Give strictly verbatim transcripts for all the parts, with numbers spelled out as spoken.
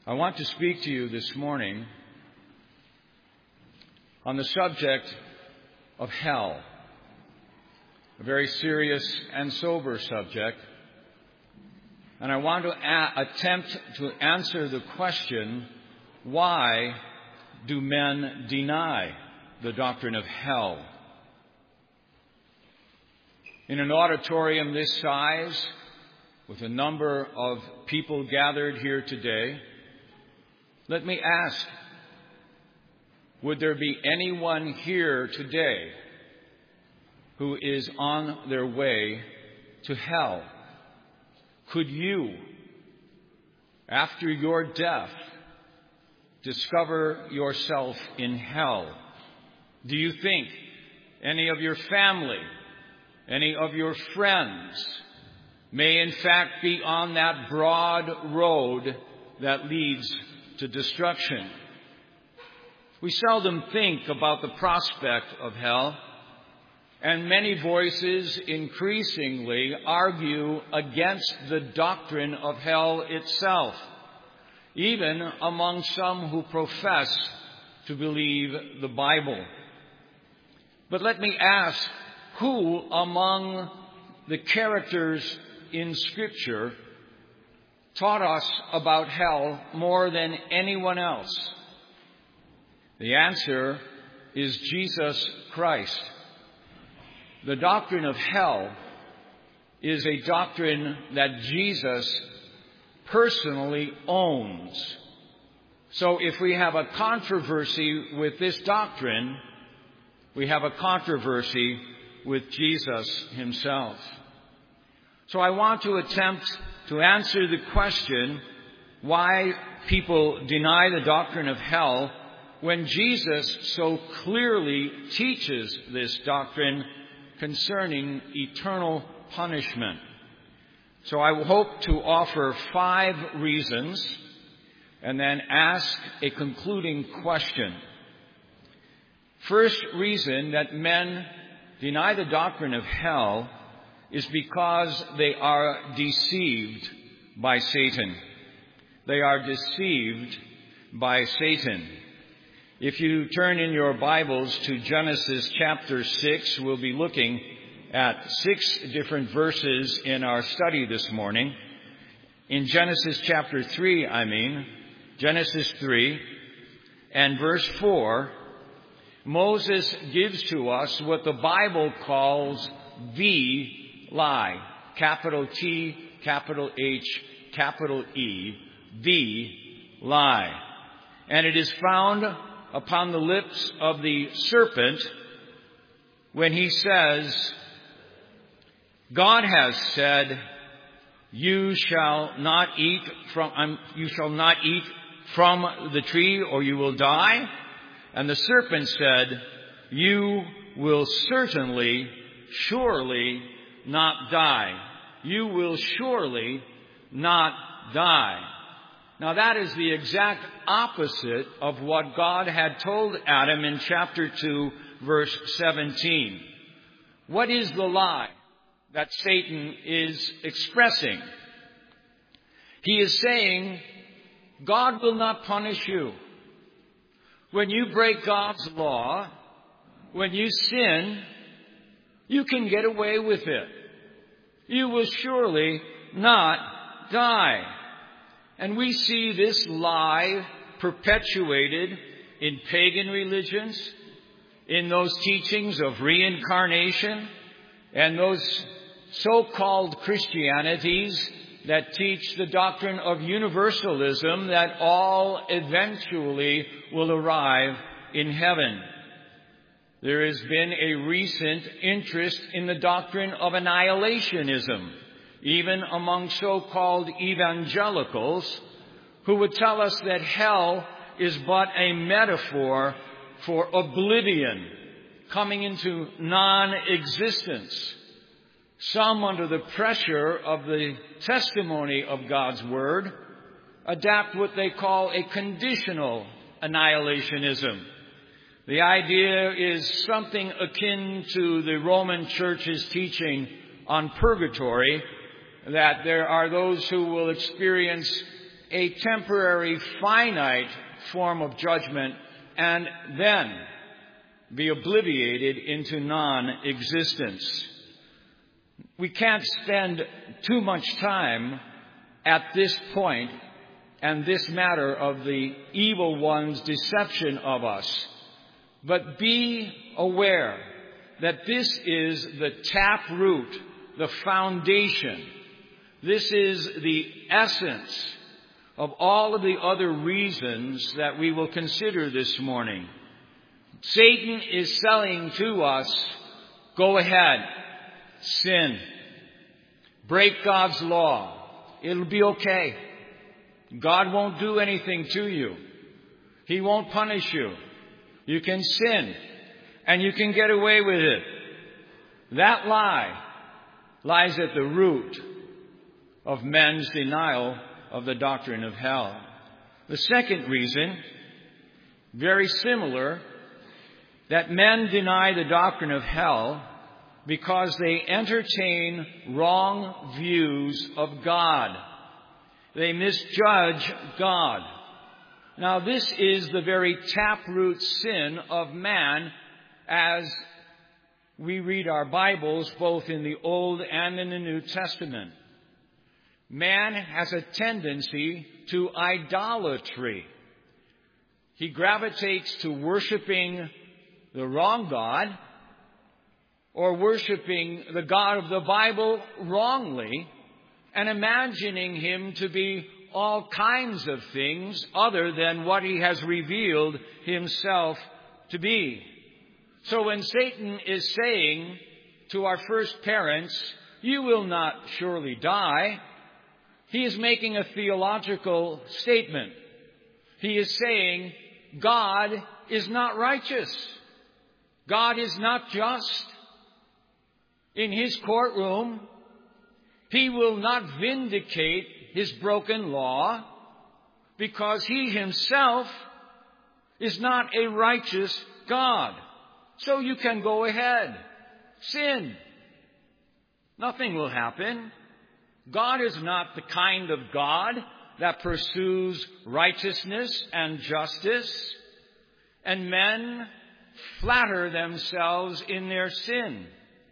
I want to speak to you this morning on the subject of hell, a very serious and sober subject. And I want to a- attempt to answer the question, why do men deny the doctrine of hell? In an auditorium this size, with a number of people gathered here today, let me ask, would there be anyone here today who is on their way to hell? Could you, after your death, discover yourself in hell? Do you think any of your family, any of your friends may in fact be on that broad road that leads to destruction? We seldom think about the prospect of hell, and many voices increasingly argue against the doctrine of hell itself, even among some who profess to believe the Bible. But let me ask, who among the characters in Scripture taught us about hell more than anyone else? The answer is Jesus Christ. The doctrine of hell is a doctrine that Jesus personally owns. So if we have a controversy with this doctrine, we have a controversy with Jesus himself. So I want to attempt to answer the question why people deny the doctrine of hell when Jesus so clearly teaches this doctrine concerning eternal punishment. So I hope to offer five reasons and then ask a concluding question. First reason that men deny the doctrine of hell is because they are deceived by Satan. They are deceived by Satan. If you turn in your Bibles to Genesis chapter six, we'll be looking at six different verses in our study this morning. In Genesis chapter three, I mean, Genesis three and verse four, Moses gives to us what the Bible calls the lie. Capital T, capital H, capital E, the lie. And it is found upon the lips of the serpent when he says, God has said, you shall not eat from, um, you shall not eat from the tree or you will die. And the serpent said, you will certainly, surely not die. You will surely not die. Now that is the exact opposite of what God had told Adam in chapter two, verse seventeen. What is the lie that Satan is expressing? He is saying, God will not punish you. When you break God's law, when you sin, you can get away with it. You will surely not die. And we see this lie perpetuated in pagan religions, in those teachings of reincarnation, and those so-called Christianities that teach the doctrine of universalism, that all eventually will arrive in heaven. There has been a recent interest in the doctrine of annihilationism, even among so-called evangelicals, who would tell us that hell is but a metaphor for oblivion, coming into non-existence. Some, under the pressure of the testimony of God's Word, adapt what they call a conditional annihilationism. The idea is something akin to the Roman Church's teaching on purgatory, that there are those who will experience a temporary, finite form of judgment and then be obliterated into non-existence. We can't spend too much time at this point and this matter of the evil one's deception of us. But be aware that this is the taproot, the foundation. This is the essence of all of the other reasons that we will consider this morning. Satan is selling to us, go ahead, sin. Break God's law. It'll be okay. God won't do anything to you. He won't punish you. You can sin, and you can get away with it. That lie lies at the root of men's denial of the doctrine of hell. The second reason, very similar, that men deny the doctrine of hell because they entertain wrong views of God. They misjudge God. Now, this is the very taproot sin of man as we read our Bibles both in the Old and in the New Testament. Man has a tendency to idolatry. He gravitates to worshiping the wrong God or worshiping the God of the Bible wrongly and imagining him to be all kinds of things other than what he has revealed himself to be. So when Satan is saying to our first parents, you will not surely die, he is making a theological statement. He is saying God is not righteous. God is not just. In his courtroom, he will not vindicate his broken law because he himself is not a righteous God. So you can go ahead. Sin. Nothing will happen. God is not the kind of God that pursues righteousness and justice, and men flatter themselves in their sin.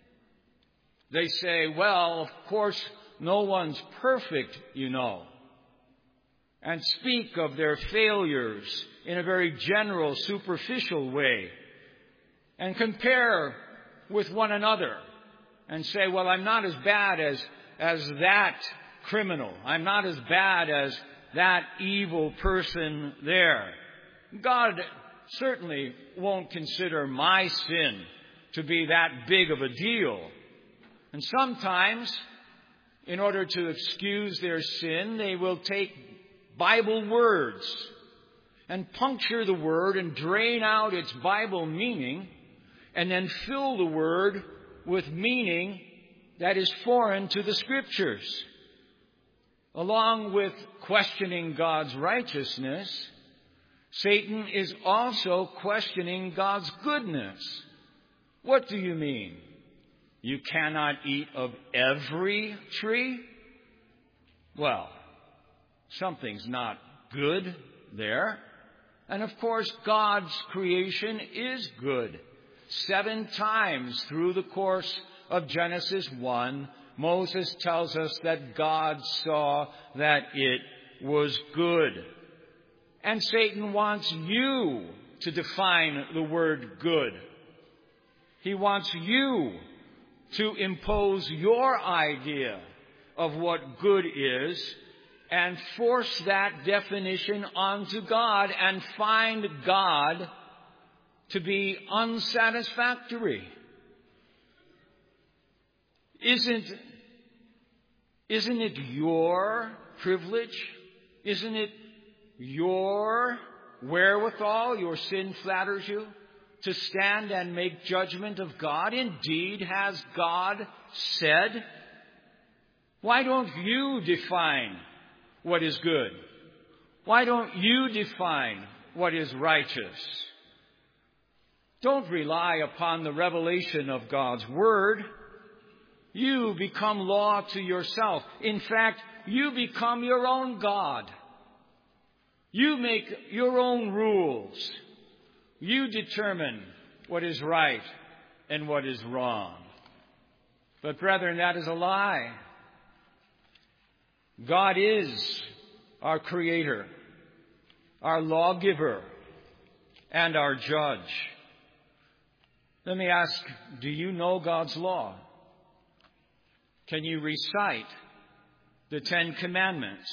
They say, well, of course, no one's perfect, you know, and speak of their failures in a very general, superficial way, and compare with one another and say, well, I'm not as bad as, as that criminal. I'm not as bad as that evil person there. God certainly won't consider my sin to be that big of a deal. And sometimes, in order to excuse their sin, they will take Bible words and puncture the word and drain out its Bible meaning and then fill the word with meaning that is foreign to the Scriptures. Along with questioning God's righteousness, Satan is also questioning God's goodness. What do you mean? You cannot eat of every tree? Well, something's not good there. And of course, God's creation is good. Seven times through the course of Genesis one, Moses tells us that God saw that it was good. And Satan wants you to define the word good. He wants you to impose your idea of what good is and force that definition onto God and find God to be unsatisfactory. Isn't, isn't it your privilege? Isn't it your wherewithal? Your sin flatters you to stand and make judgment of God. Indeed, has God said? Why don't you define what is good? Why don't you define what is righteous? Don't rely upon the revelation of God's Word. You become law to yourself. In fact, you become your own God. You make your own rules. You determine what is right and what is wrong. But brethren, that is a lie. God is our Creator, our lawgiver, and our judge. Let me ask, do you know God's law? Can you recite the Ten Commandments?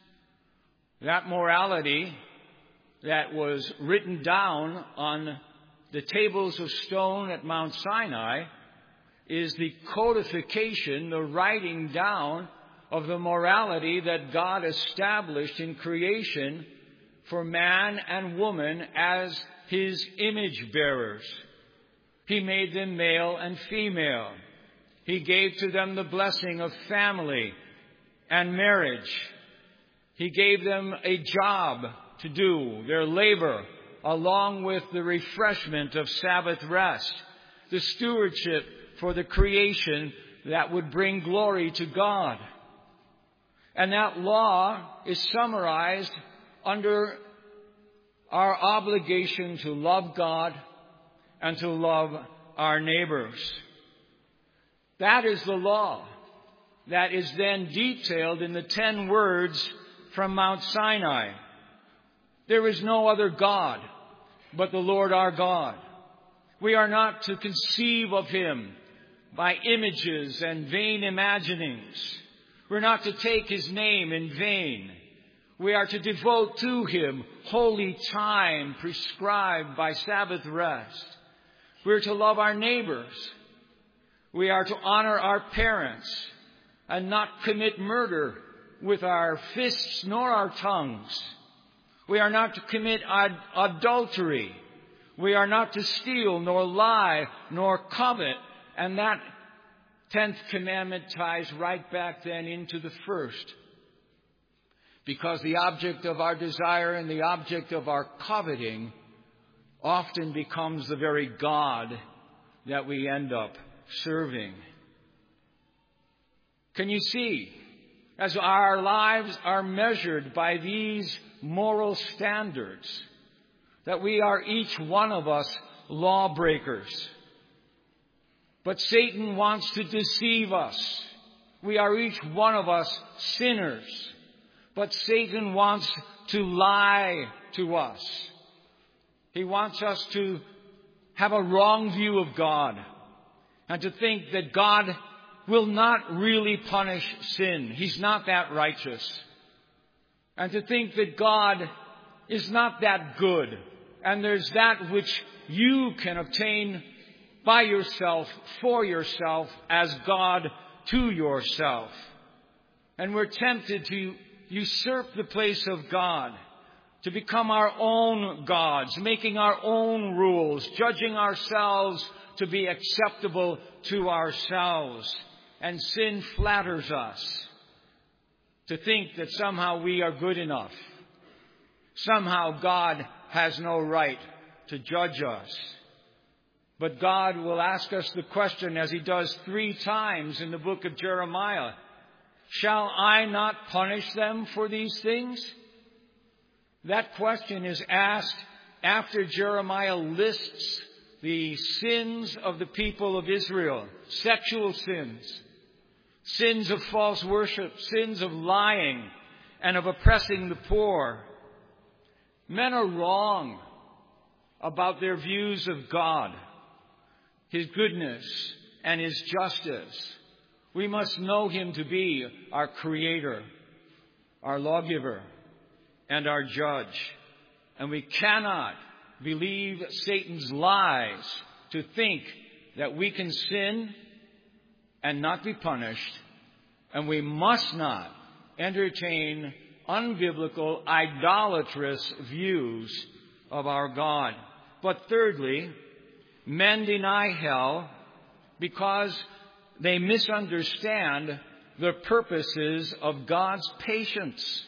That morality that was written down on the tables of stone at Mount Sinai is the codification, the writing down of the morality that God established in creation for man and woman as His image bearers. He made them male and female. He gave to them the blessing of family and marriage. He gave them a job to do, their labor, along with the refreshment of Sabbath rest, the stewardship for the creation that would bring glory to God. And that law is summarized under our obligation to love God and to love our neighbors. That is the law that is then detailed in the ten words from Mount Sinai. There is no other God but the Lord our God. We are not to conceive of Him by images and vain imaginings. We're not to take His name in vain. We are to devote to Him holy time prescribed by Sabbath rest. We are to love our neighbors. We are to honor our parents and not commit murder with our fists nor our tongues. We are not to commit ad- adultery. We are not to steal nor lie nor covet. And that tenth commandment ties right back then into the first. Because the object of our desire and the object of our coveting often becomes the very God that we end up serving. Can you see, as our lives are measured by these moral standards, that we are each one of us lawbreakers? But Satan wants to deceive us. We are each one of us sinners. But Satan wants to lie to us. He wants us to have a wrong view of God and to think that God will not really punish sin. He's not that righteous. And to think that God is not that good. And there's that which you can obtain by yourself, for yourself, as God to yourself. And we're tempted to usurp the place of God, to become our own gods, making our own rules, judging ourselves to be acceptable to ourselves. And sin flatters us to think that somehow we are good enough. Somehow God has no right to judge us. But God will ask us the question, as He does three times in the book of Jeremiah, shall I not punish them for these things? That question is asked after Jeremiah lists the sins of the people of Israel, sexual sins, sins of false worship, sins of lying, and of oppressing the poor. Men are wrong about their views of God, His goodness, and His justice. We must know Him to be our Creator, our lawgiver, and our judge. And we cannot believe Satan's lies to think that we can sin and not be punished. And we must not entertain unbiblical, idolatrous views of our God. But thirdly, men deny hell because they misunderstand the purposes of God's patience.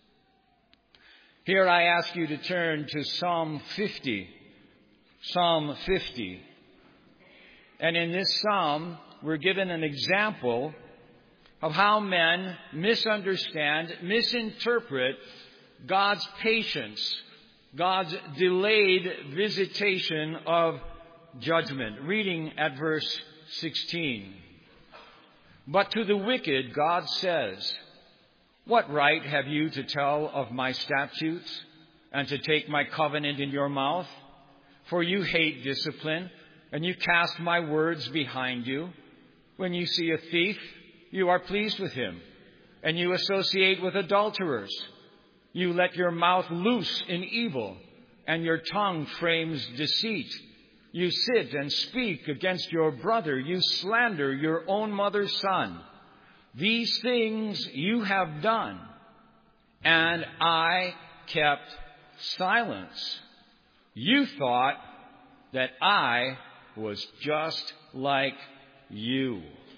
Here I ask you to turn to Psalm fifty. Psalm fifty. And in this psalm, we're given an example of how men misunderstand, misinterpret God's patience, God's delayed visitation of judgment. Reading at verse sixteen. But to the wicked God says, what right have you to tell of my statutes and to take my covenant in your mouth? For you hate discipline, and you cast my words behind you. When you see a thief, you are pleased with him, and you associate with adulterers. You let your mouth loose in evil, and your tongue frames deceit. You sit and speak against your brother. You slander your own mother's son. These things you have done, and I kept silence. You thought that I was just like you.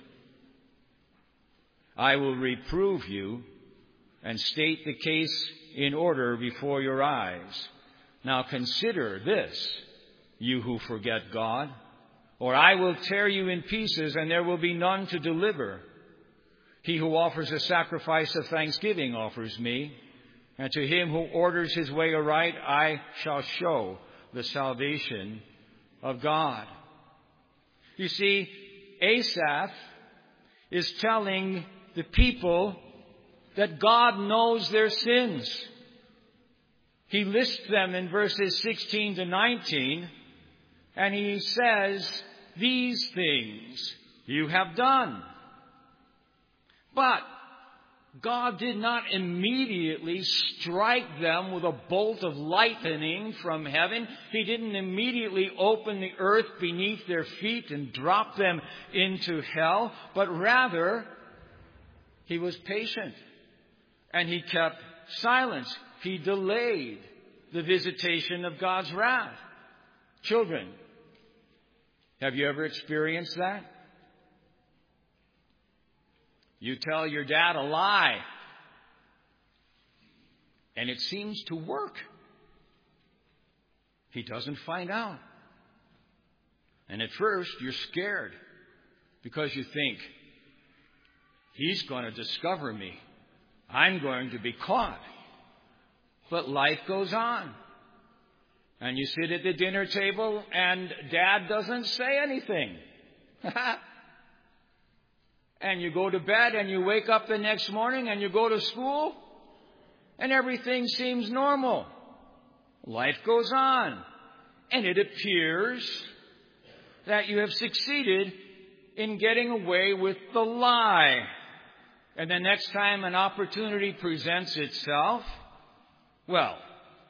I will reprove you and state the case in order before your eyes. Now consider this, you who forget God, or I will tear you in pieces, and there will be none to deliver. He who offers a sacrifice of thanksgiving offers me, and to him who orders his way aright, I shall show the salvation of God. You see, Asaph is telling the people that God knows their sins. He lists them in verses sixteen to nineteen, and he says, these things you have done. But God did not immediately strike them with a bolt of lightning from heaven. He didn't immediately open the earth beneath their feet and drop them into hell. But rather, he was patient and he kept silence. He delayed the visitation of God's wrath. Children, have you ever experienced that? You tell your dad a lie, and it seems to work. He doesn't find out. And at first, you're scared because you think, he's going to discover me. I'm going to be caught. But life goes on. And you sit at the dinner table, and Dad doesn't say anything. And you go to bed and you wake up the next morning and you go to school and everything seems normal. Life goes on. And it appears that you have succeeded in getting away with the lie. And the next time an opportunity presents itself, well,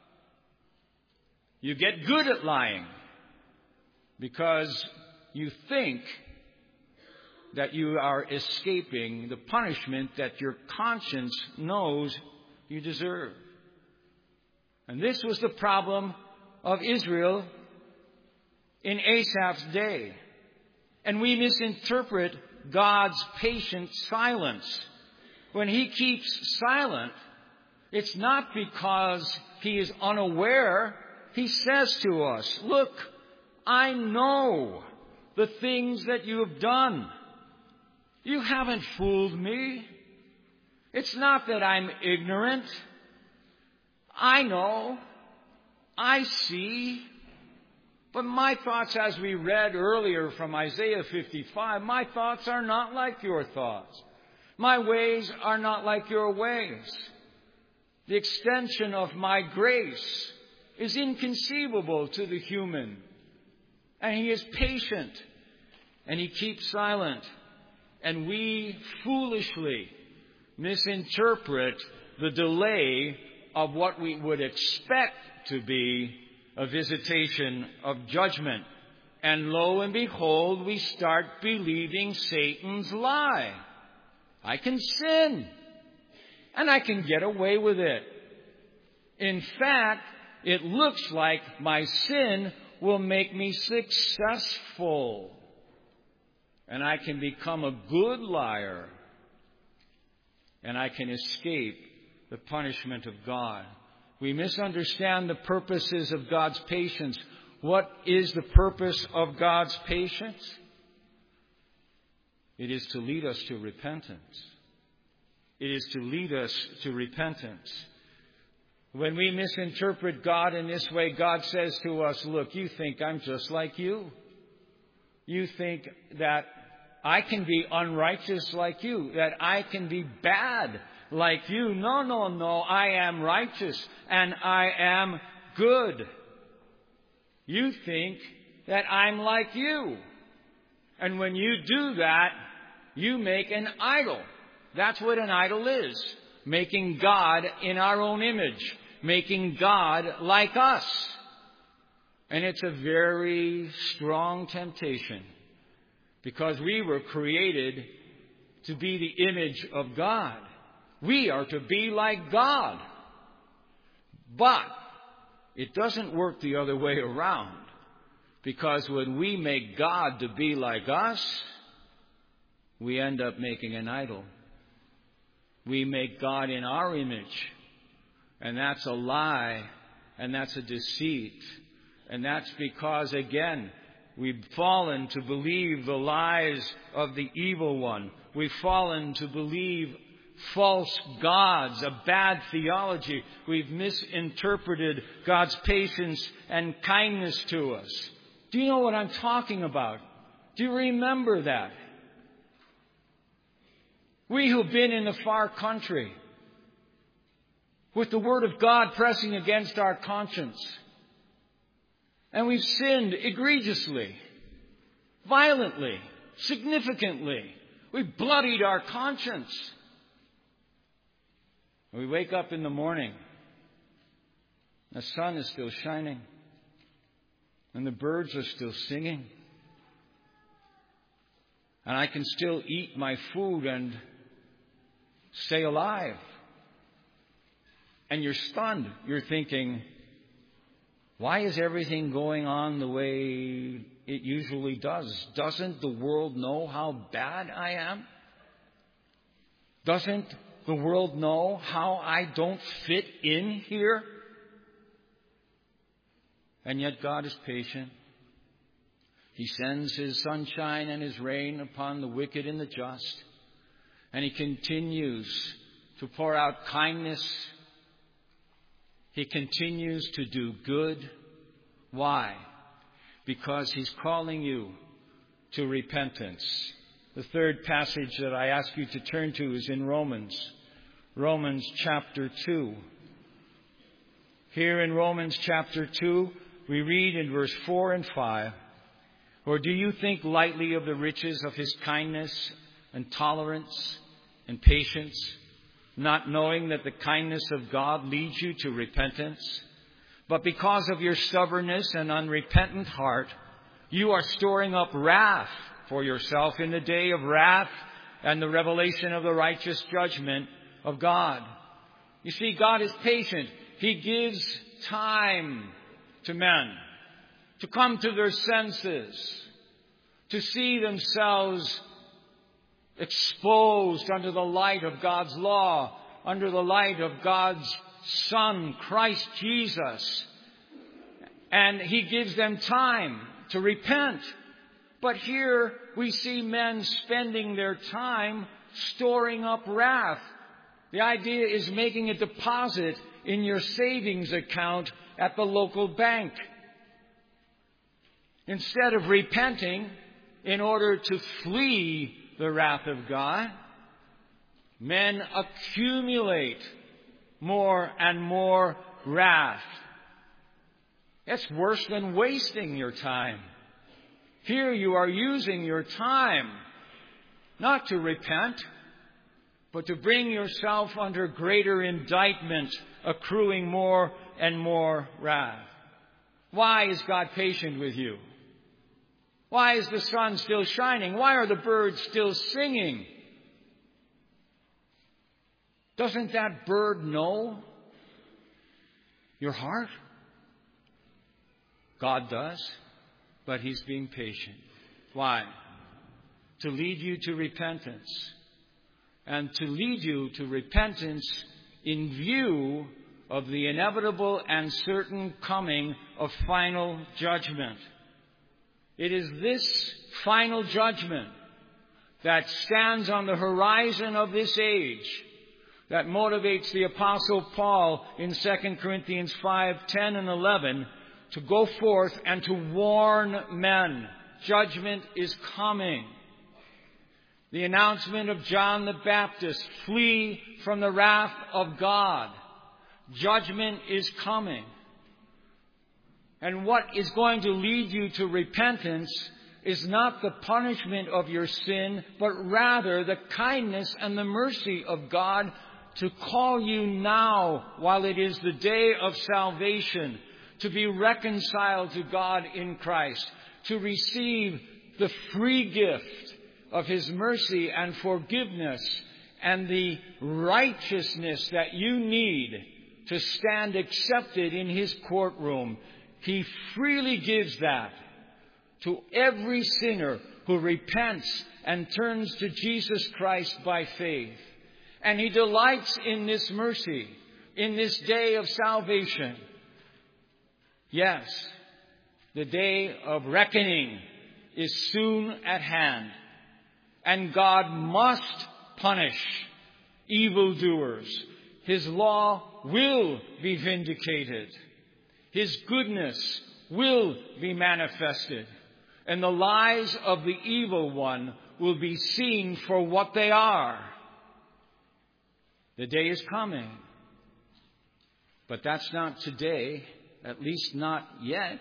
you get good at lying because you think that you are escaping the punishment that your conscience knows you deserve. And this was the problem of Israel in Asaph's day. And we misinterpret God's patient silence. When he keeps silent, it's not because he is unaware. He says to us, look, I know the things that you have done. You haven't fooled me. It's not that I'm ignorant. I know. I see. But my thoughts, as we read earlier from Isaiah fifty-five, my thoughts are not like your thoughts. My ways are not like your ways. The extension of my grace is inconceivable to the human. And he is patient. And he keeps silent. And we foolishly misinterpret the delay of what we would expect to be a visitation of judgment. And lo and behold, we start believing Satan's lie. I can sin, and I can get away with it. In fact, it looks like my sin will make me successful. And I can become a good liar. And I can escape the punishment of God. We misunderstand the purposes of God's patience. What is the purpose of God's patience? It is to lead us to repentance. It is to lead us to repentance. When we misinterpret God in this way, God says to us, look, you think I'm just like you. You think that I can be unrighteous like you, that I can be bad like you. No, no, no, I am righteous and I am good. You think that I'm like you. And when you do that, you make an idol. That's what an idol is. Making God in our own image. Making God like us. And it's a very strong temptation. Because we were created to be the image of God. We are to be like God. But it doesn't work the other way around. Because when we make God to be like us, we end up making an idol. We make God in our image. And that's a lie. And that's a deceit. And that's because, again, we've fallen to believe the lies of the evil one. We've fallen to believe false gods, a bad theology. We've misinterpreted God's patience and kindness to us. Do you know what I'm talking about? Do you remember that? We who've been in the far country, with the Word of God pressing against our conscience, and we've sinned egregiously, violently, significantly. We've bloodied our conscience. We wake up in the morning. The sun is still shining. And the birds are still singing. And I can still eat my food and stay alive. And you're stunned. You're thinking, why is everything going on the way it usually does? Doesn't the world know how bad I am? Doesn't the world know how I don't fit in here? And yet God is patient. He sends His sunshine and His rain upon the wicked and the just. And He continues to pour out kindness. He continues to do good. Why? Because He's calling you to repentance. The third passage that I ask you to turn to is in Romans. Romans chapter two. Here in Romans chapter two, we read in verse four and five, or do you think lightly of the riches of His kindness and tolerance and patience, not knowing that the kindness of God leads you to repentance? But because of your stubbornness and unrepentant heart, you are storing up wrath for yourself in the day of wrath and the revelation of the righteous judgment of God. You see, God is patient. He gives time to men to come to their senses, to see themselves exposed under the light of God's law, under the light of God's Son, Christ Jesus. And He gives them time to repent. But here we see men spending their time storing up wrath. The idea is making a deposit in your savings account at the local bank. Instead of repenting in order to flee the wrath of God, men accumulate more and more wrath. It's worse than wasting your time. Here you are using your time not to repent, but to bring yourself under greater indictment, accruing more and more wrath. Why is God patient with you? Why is the sun still shining? Why are the birds still singing? Doesn't that bird know your heart? God does, but He's being patient. Why? To lead you to repentance. And to lead you to repentance in view of the inevitable and certain coming of final judgment. It is this final judgment that stands on the horizon of this age, that motivates the Apostle Paul in Second Corinthians five, ten and eleven to go forth and to warn men. Judgment is coming. The announcement of John the Baptist, flee from the wrath of God. Judgment is coming. And what is going to lead you to repentance is not the punishment of your sin, but rather the kindness and the mercy of God to call you now, while it is the day of salvation, to be reconciled to God in Christ, to receive the free gift of His mercy and forgiveness and the righteousness that you need to stand accepted in His courtroom. He freely gives that to every sinner who repents and turns to Jesus Christ by faith. And He delights in this mercy, in this day of salvation. Yes, the day of reckoning is soon at hand. And God must punish evildoers. His law will be vindicated. His goodness will be manifested. And the lies of the evil one will be seen for what they are. The day is coming. But that's not today, at least not yet.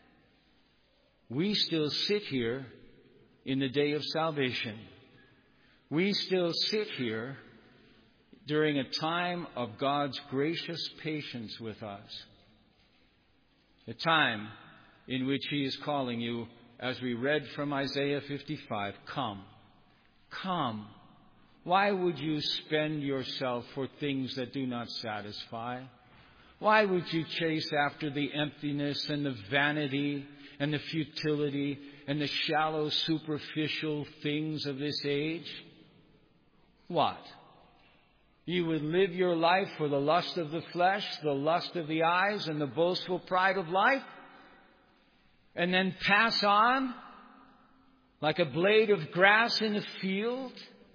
We still sit here in the day of salvation. We still sit here during a time of God's gracious patience with us. A time in which He is calling you, as we read from Isaiah fifty-five, come, come. Why would you spend yourself for things that do not satisfy? Why would you chase after the emptiness and the vanity and the futility and the shallow, superficial things of this age? What? You would live your life for the lust of the flesh, the lust of the eyes, and the boastful pride of life? And then pass on like a blade of grass in a field?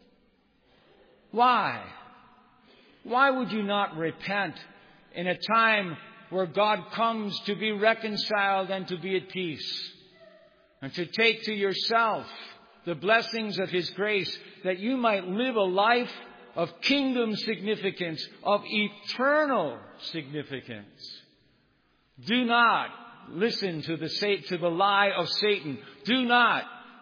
Why? Why would you not repent in a time where God comes to be reconciled and to be at peace, and to take to yourself the blessings of His grace, that you might live a life of kingdom significance, of eternal significance? Do not listen to the to the lie of Satan. Do not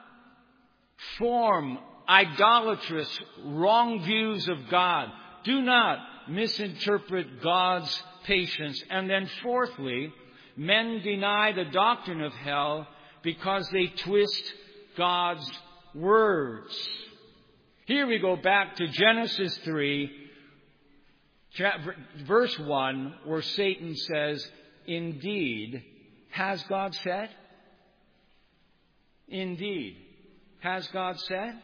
form idolatrous, wrong views of God. Do not misinterpret God's patience. And then fourthly, men deny the doctrine of hell because they twist God's words. Here we go back to Genesis three, verse one, where Satan says, indeed, has God said? Indeed, has God said?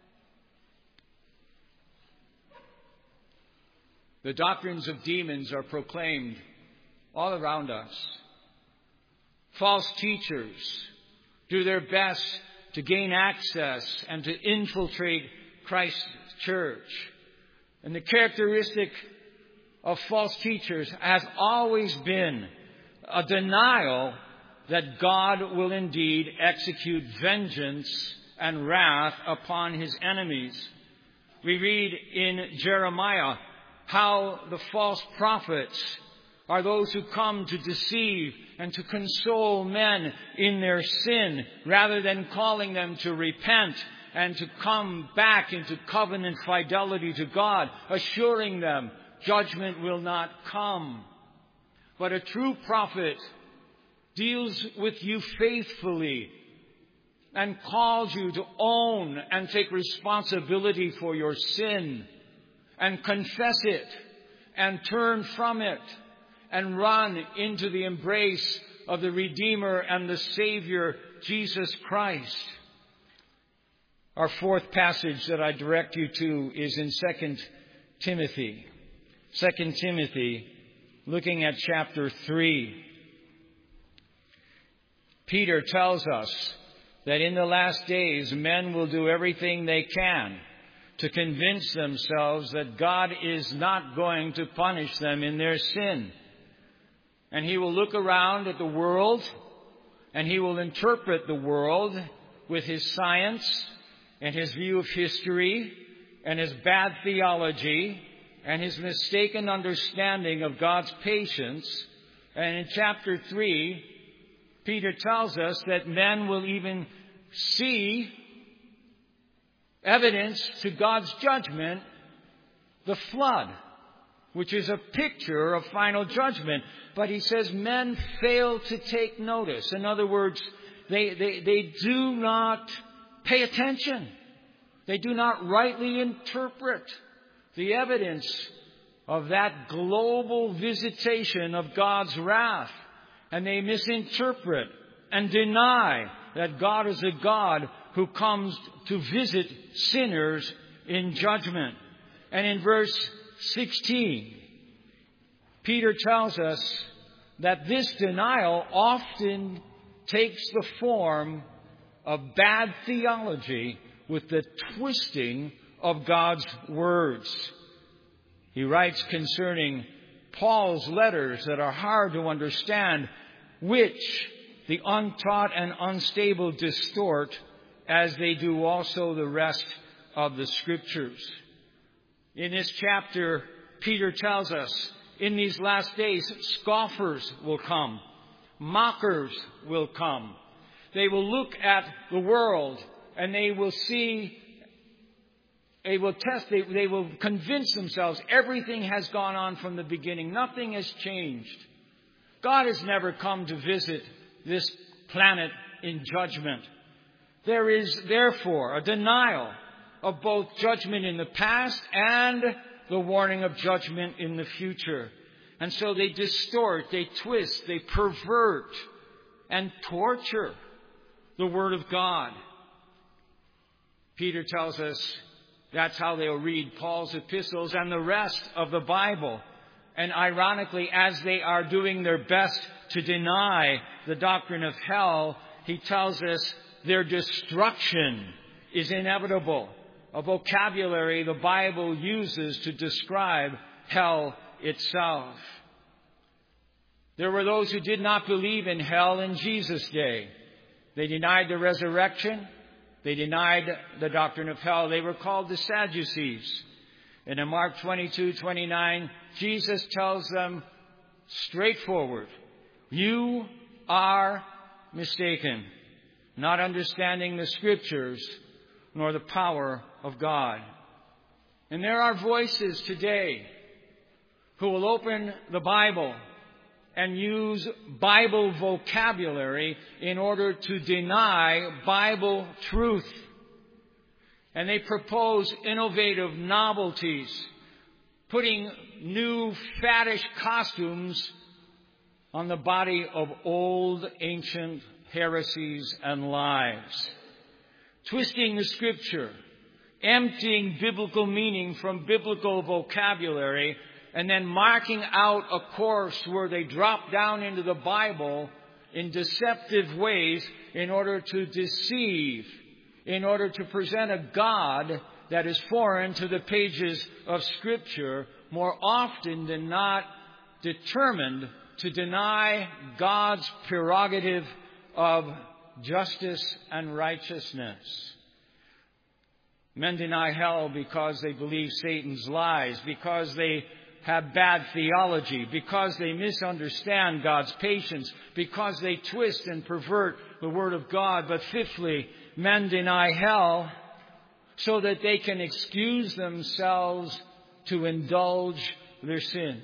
The doctrines of demons are proclaimed all around us. False teachers do their best to gain access and to infiltrate Christ's church. And the characteristic of false teachers has always been a denial that God will indeed execute vengeance and wrath upon His enemies. We read in Jeremiah how the false prophets are those who come to deceive and to console men in their sin, rather than calling them to repent and to come back into covenant fidelity to God, assuring them judgment will not come. But a true prophet deals with you faithfully and calls you to own and take responsibility for your sin, and confess it, and turn from it, and run into the embrace of the Redeemer and the Savior, Jesus Christ. Our fourth passage that I direct you to is in Second Timothy. Second Timothy, looking at chapter three. Peter tells us that in the last days men will do everything they can to convince themselves that God is not going to punish them in their sin. And he will look around at the world, and he will interpret the world with his science and his view of history and his bad theology and his mistaken understanding of God's patience. And in chapter three, Peter tells us that men will even see evidence to God's judgment, the flood, which is a picture of final judgment. But he says men fail to take notice. In other words, they, they, they do not pay attention. They do not rightly interpret the evidence of that global visitation of God's wrath. And they misinterpret and deny that God is a God who comes to visit sinners in judgment. And in verse sixteen, Peter tells us that this denial often takes the form of bad theology with the twisting of God's words. He writes concerning Paul's letters that are hard to understand, which the untaught and unstable distort, as they do also the rest of the Scriptures. In this chapter, Peter tells us, in these last days, scoffers will come. Mockers will come. They will look at the world and they will see, they will test, they, they will convince themselves everything has gone on from the beginning. Nothing has changed. God has never come to visit this planet in judgment. There is, therefore, a denial of both judgment in the past and the warning of judgment in the future. And so they distort, they twist, they pervert and torture the Word of God. Peter tells us that's how they'll read Paul's epistles and the rest of the Bible. And ironically, as they are doing their best to deny the doctrine of hell, he tells us their destruction is inevitable. A vocabulary the Bible uses to describe hell itself. There were those who did not believe in hell in Jesus' day. They denied the resurrection. They denied the doctrine of hell. They were called the Sadducees. And in Mark twenty-two twenty-nine, Jesus tells them straightforward, you are mistaken, not understanding the Scriptures nor the power of God. And there are voices today who will open the Bible and use Bible vocabulary in order to deny Bible truth. And they propose innovative novelties, putting new faddish costumes on the body of old ancient heresies and lies, twisting the Scripture, emptying biblical meaning from biblical vocabulary, and then marking out a course where they drop down into the Bible in deceptive ways in order to deceive, in order to present a God that is foreign to the pages of Scripture, more often than not determined to deny God's prerogative of justice and righteousness. Men deny hell because they believe Satan's lies, because they have bad theology, because they misunderstand God's patience, because they twist and pervert the Word of God. But fifthly, men deny hell so that they can excuse themselves to indulge their sin.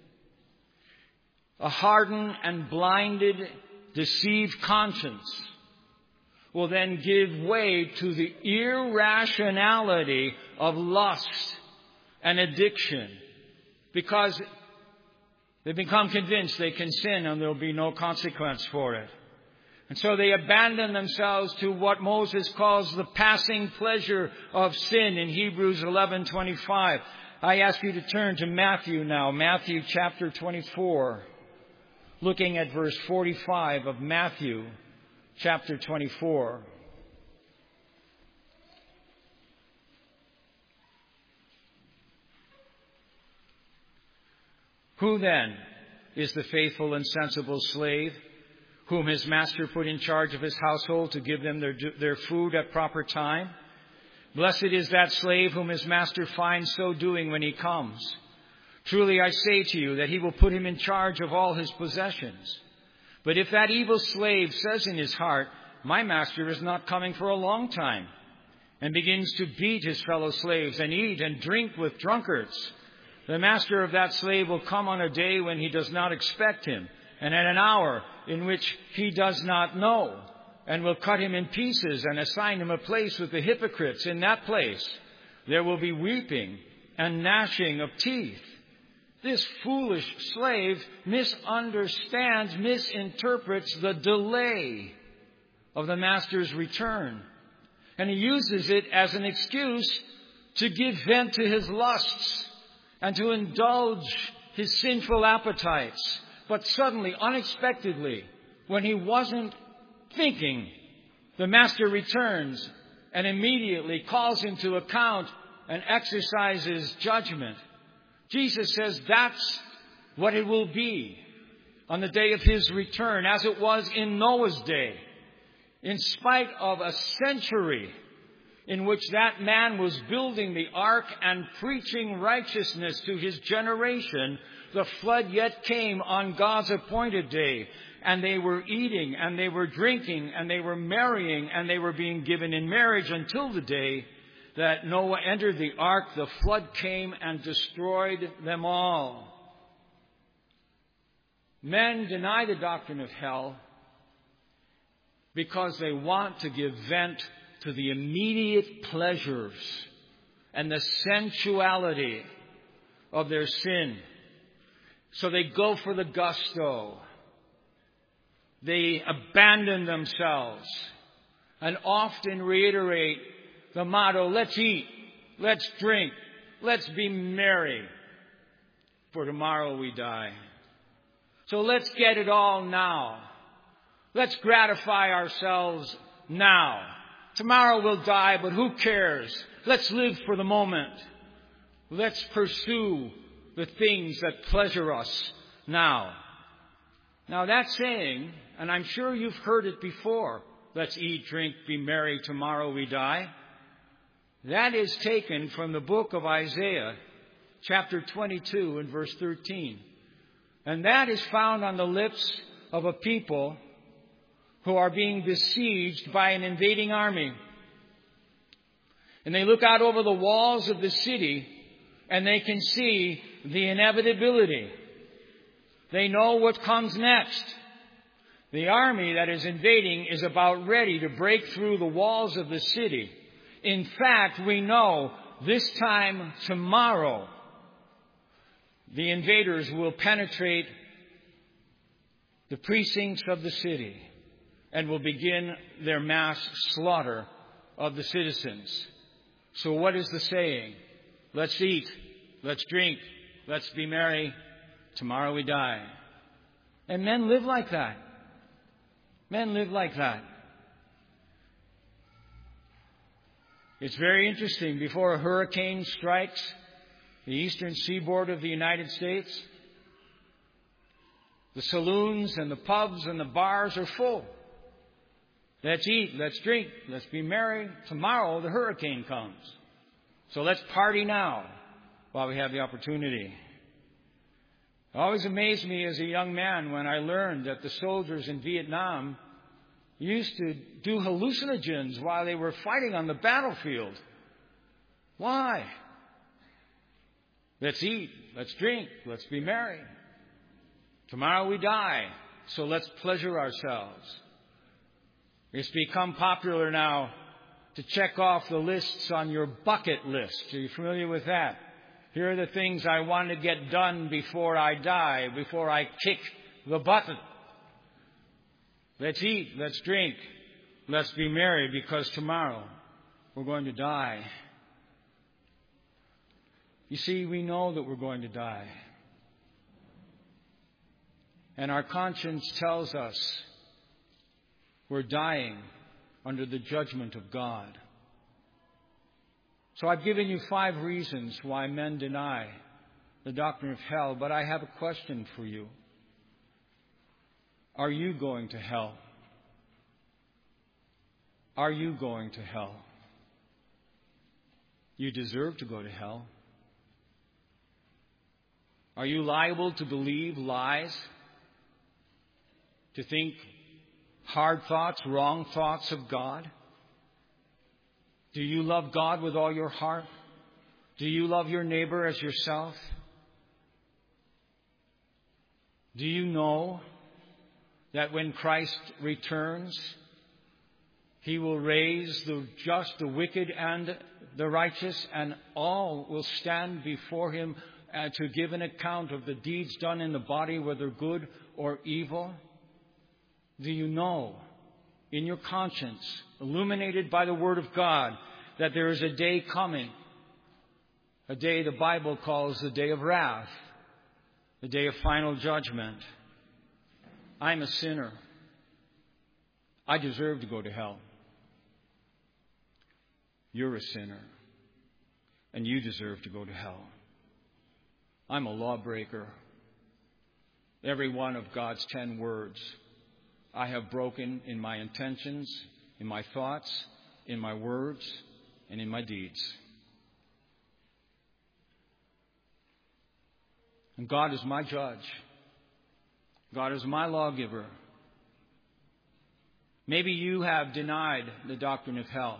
A hardened and blinded, deceived conscience will then give way to the irrationality of lust and addiction, because they become convinced they can sin and there will be no consequence for it. And so they abandon themselves to what Moses calls the passing pleasure of sin in Hebrews eleven twenty-five. I ask you to turn to Matthew now, Matthew chapter twenty-four, looking at verse forty-five of Matthew chapter twenty-four. Who then is the faithful and sensible slave whom his master put in charge of his household to give them their, their food at proper time? Blessed is that slave whom his master finds so doing when he comes. Truly I say to you that he will put him in charge of all his possessions. But if that evil slave says in his heart, my master is not coming for a long time, and begins to beat his fellow slaves and eat and drink with drunkards, the master of that slave will come on a day when he does not expect him, and at an hour in which he does not know, and will cut him in pieces and assign him a place with the hypocrites. In that place there will be weeping and gnashing of teeth. This foolish slave misunderstands, misinterprets the delay of the master's return. And he uses it as an excuse to give vent to his lusts and to indulge his sinful appetites. But suddenly, unexpectedly, when he wasn't thinking, the master returns and immediately calls him to account and exercises judgment. Jesus says that's what it will be on the day of his return, as it was in Noah's day. In spite of a century in which that man was building the ark and preaching righteousness to his generation, the flood yet came on God's appointed day. And they were eating, and they were drinking, and they were marrying, and they were being given in marriage until the day that Noah entered the ark. The flood came and destroyed them all. Men deny the doctrine of hell because they want to give vent to the immediate pleasures and the sensuality of their sin. So they go for the gusto. They abandon themselves and often reiterate the motto, let's eat, let's drink, let's be merry, for tomorrow we die. So let's get it all now. Let's gratify ourselves now. Tomorrow we'll die, but who cares? Let's live for the moment. Let's pursue the things that pleasure us now. Now that saying, and I'm sure you've heard it before, let's eat, drink, be merry, tomorrow we die. That is taken from the book of Isaiah, chapter twenty-two and verse thirteen. And that is found on the lips of a people who are being besieged by an invading army. And they look out over the walls of the city and they can see the inevitability. They know what comes next. The army that is invading is about ready to break through the walls of the city. In fact, we know this time tomorrow, the invaders will penetrate the precincts of the city and will begin their mass slaughter of the citizens. So what is the saying? Let's eat, let's drink, let's be merry, tomorrow we die. And men live like that. Men live like that. It's very interesting. Before a hurricane strikes the eastern seaboard of the United States, the saloons and the pubs and the bars are full. Let's eat, let's drink, let's be merry. Tomorrow the hurricane comes. So let's party now while we have the opportunity. It always amazed me as a young man when I learned that the soldiers in Vietnam used to do hallucinogens while they were fighting on the battlefield. Why? Let's eat, let's drink, let's be merry. Tomorrow we die, so let's pleasure ourselves. It's become popular now to check off the lists on your bucket list. Are you familiar with that? Here are the things I want to get done before I die, before I kick the button. Let's eat, let's drink, let's be merry, because tomorrow we're going to die. You see, we know that we're going to die. And our conscience tells us we're dying under the judgment of God. So I've given you five reasons why men deny the doctrine of hell, but I have a question for you. Are you going to hell? Are you going to hell? You deserve to go to hell. Are you liable to believe lies? To think hard thoughts, wrong thoughts of God? Do you love God with all your heart? Do you love your neighbor as yourself? Do you know that when Christ returns, He will raise the just, the wicked, and the righteous, and all will stand before Him uh, to give an account of the deeds done in the body, whether good or evil? Do you know in your conscience, illuminated by the Word of God, that there is a day coming, a day the Bible calls the day of wrath, the day of final judgment? I'm a sinner. I deserve to go to hell. You're a sinner, and you deserve to go to hell. I'm a lawbreaker. Every one of God's ten words I have broken in my intentions, in my thoughts, in my words, and in my deeds. And God is my judge. God is my lawgiver. Maybe you have denied the doctrine of hell.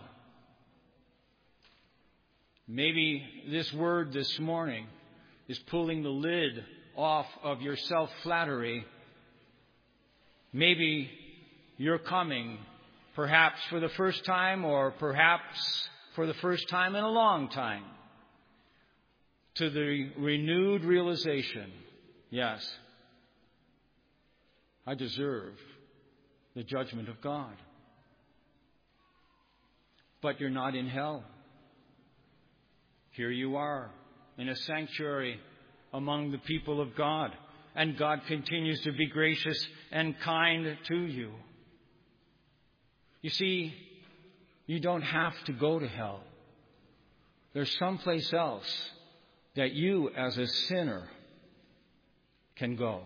Maybe this word this morning is pulling the lid off of your self-flattery. Maybe you're coming, perhaps for the first time, or perhaps for the first time in a long time, to the renewed realization, yes, I deserve the judgment of God. But you're not in hell. Here you are in a sanctuary among the people of God, and God continues to be gracious and kind to you. You see, you don't have to go to hell. There's someplace else that you as a sinner can go.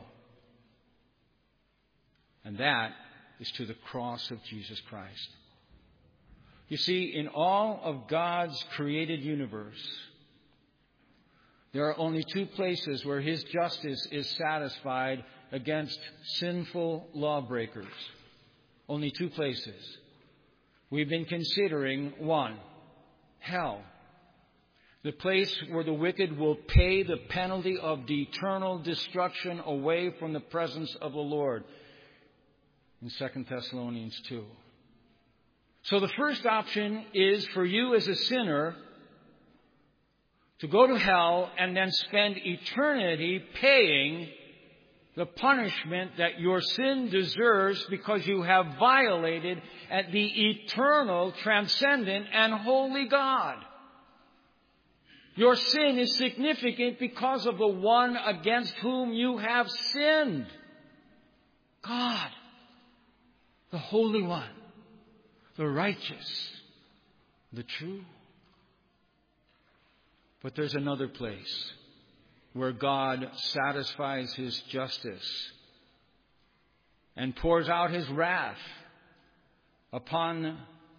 And that is to the cross of Jesus Christ. You see, in all of God's created universe, there are only two places where His justice is satisfied against sinful lawbreakers. Only two places. We've been considering one, hell. The place where the wicked will pay the penalty of the eternal destruction away from the presence of the Lord. In Second Thessalonians two. So the first option is for you as a sinner to go to hell and then spend eternity paying the punishment that your sin deserves because you have violated at the eternal, transcendent, and holy God. Your sin is significant because of the one against whom you have sinned. God, the Holy One, the righteous, the true. But there's another place where God satisfies His justice and pours out His wrath upon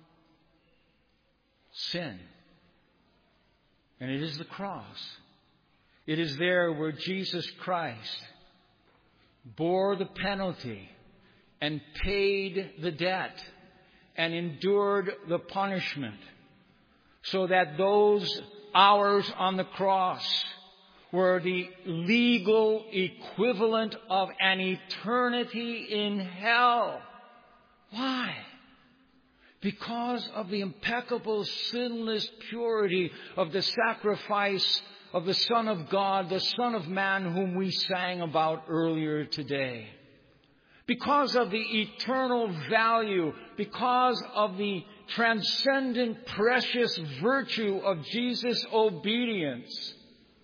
sin. And it is the cross. It is there where Jesus Christ bore the penalty and paid the debt and endured the punishment, so that those hours on the cross were the legal equivalent of an eternity in hell. Why? Because of the impeccable, sinless purity of the sacrifice of the Son of God, the Son of Man, whom we sang about earlier today. Because of the eternal value, because of the transcendent, precious virtue of Jesus' obedience.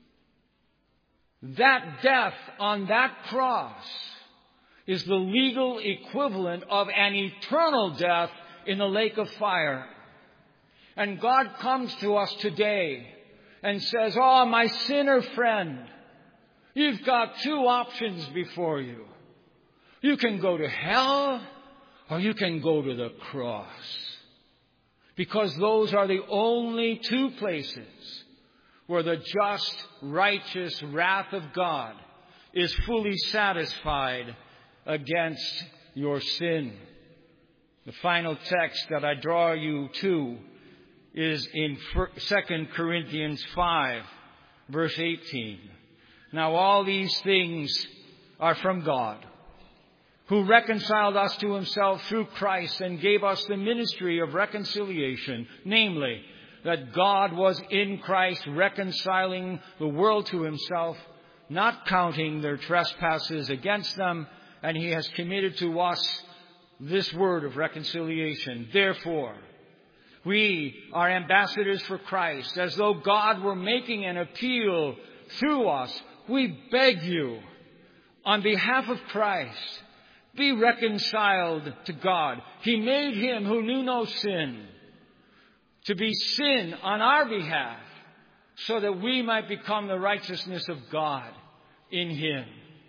That death on that cross is the legal equivalent of an eternal death in the lake of fire. And God comes to us today and says, "Oh, my sinner friend, You've got two options before you. You can go to hell or you can go to the cross. Because those are the only two places where the just, righteous wrath of God is fully satisfied against your sin. The final text that I draw you to is in Second Corinthians five, verse eighteen. Now all these things are from God, who reconciled us to himself through Christ and gave us the ministry of reconciliation, namely, that God was in Christ reconciling the world to himself, not counting their trespasses against them, and he has committed to us this word of reconciliation. Therefore, we are ambassadors for Christ, as though God were making an appeal through us. We beg you, on behalf of Christ, be reconciled to God. He made him who knew no sin to be sin on our behalf, so that we might become the righteousness of God in him.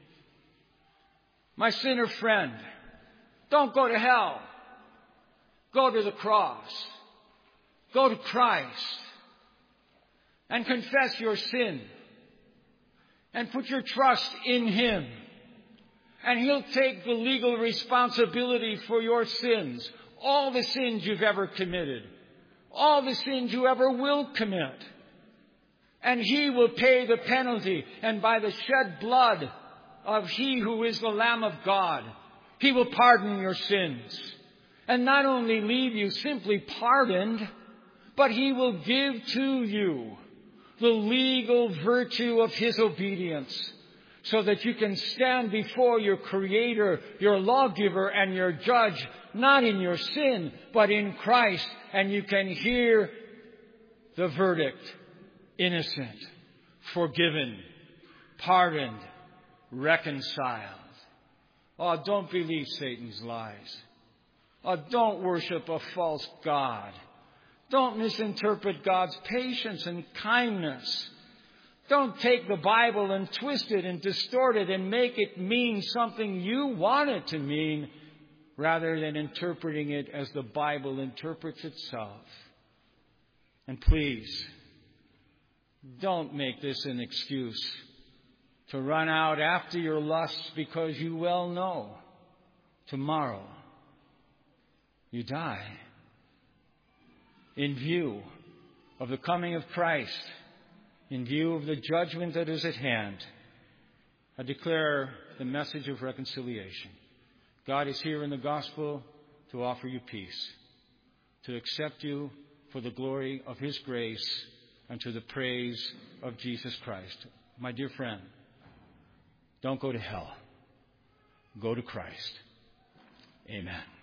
My sinner friend, don't go to hell. Go to the cross. Go to Christ and confess your sin and put your trust in him. And he'll take the legal responsibility for your sins, all the sins you've ever committed, all the sins you ever will commit. And he will pay the penalty, and by the shed blood of he who is the Lamb of God, he will pardon your sins. And not only leave you simply pardoned, but he will give to you the legal virtue of his obedience, so that you can stand before your Creator, your lawgiver, and your judge, not in your sin, but in Christ, and you can hear the verdict: innocent, forgiven, pardoned, reconciled. Oh, don't believe Satan's lies. Oh, don't worship a false god. Don't misinterpret God's patience and kindness. Don't take the Bible and twist it and distort it and make it mean something you want it to mean, rather than interpreting it as the Bible interprets itself. And please, don't make this an excuse to run out after your lusts, because you well know tomorrow you die. In view of the coming of Christ, in view of the judgment that is at hand, I declare the message of reconciliation. God is here in the gospel to offer you peace, to accept you for the glory of his grace and to the praise of Jesus Christ. My dear friend, don't go to hell. Go to Christ. Amen.